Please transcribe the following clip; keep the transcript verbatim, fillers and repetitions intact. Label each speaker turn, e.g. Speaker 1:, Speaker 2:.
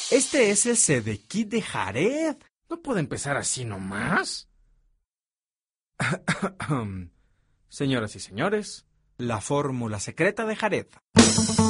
Speaker 1: Este es el Sedequí de Jared.
Speaker 2: ¿No puede empezar así nomás?
Speaker 1: Señoras y señores, la fórmula secreta de Jared.